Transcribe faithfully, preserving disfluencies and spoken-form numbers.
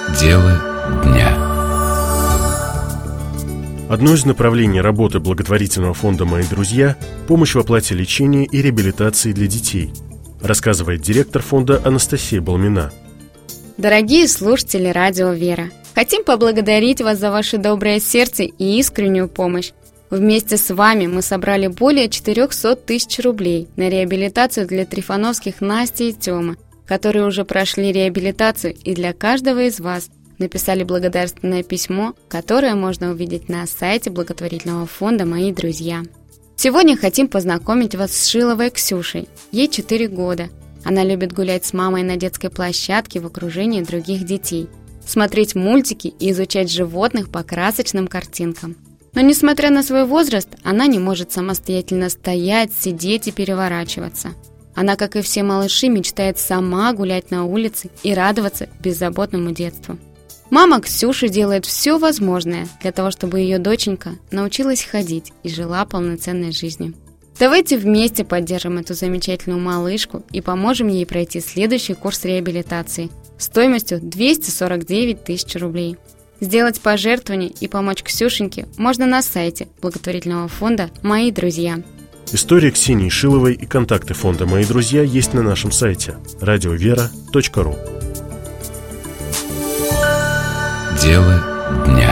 Дело дня. Одно из направлений работы благотворительного фонда «Мои друзья» – помощь в оплате лечения и реабилитации для детей, рассказывает директор фонда Анастасия Балмина. Дорогие слушатели радио «Вера», хотим поблагодарить вас за ваше доброе сердце и искреннюю помощь. Вместе с вами мы собрали более четыреста тысяч рублей на реабилитацию для трифоновских Насти и Тёмы, которые уже прошли реабилитацию, и для каждого из вас написали благодарственное письмо, которое можно увидеть на сайте благотворительного фонда «Мои друзья». Сегодня хотим познакомить вас с Шиловой Ксюшей. Ей четыре года. Она любит гулять с мамой на детской площадке в окружении других детей, смотреть мультики и изучать животных по красочным картинкам. Но, несмотря на свой возраст, она не может самостоятельно стоять, сидеть и переворачиваться. Она, как и все малыши, мечтает сама гулять на улице и радоваться беззаботному детству. Мама Ксюши делает все возможное для того, чтобы ее доченька научилась ходить и жила полноценной жизнью. Давайте вместе поддержим эту замечательную малышку и поможем ей пройти следующий курс реабилитации стоимостью двести сорок девять тысяч рублей. Сделать пожертвование и помочь Ксюшеньке можно на сайте благотворительного фонда «Мои друзья». История Ксении Шиловой и контакты фонда «Мои друзья» есть на нашем сайте радио вера точка ру. Дело дня.